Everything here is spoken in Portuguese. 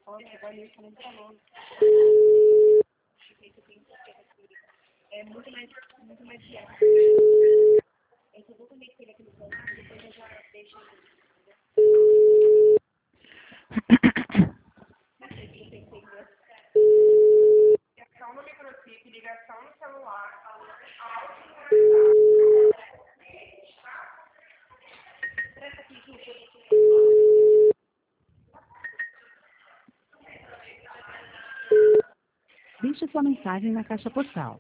Ó, trabalhei isso muito longe. É muito mais viável. Eu só vou conectar ele aqui no celular, depois eu já deixo ligação no microchip, ligação no celular. Deixe sua mensagem na caixa postal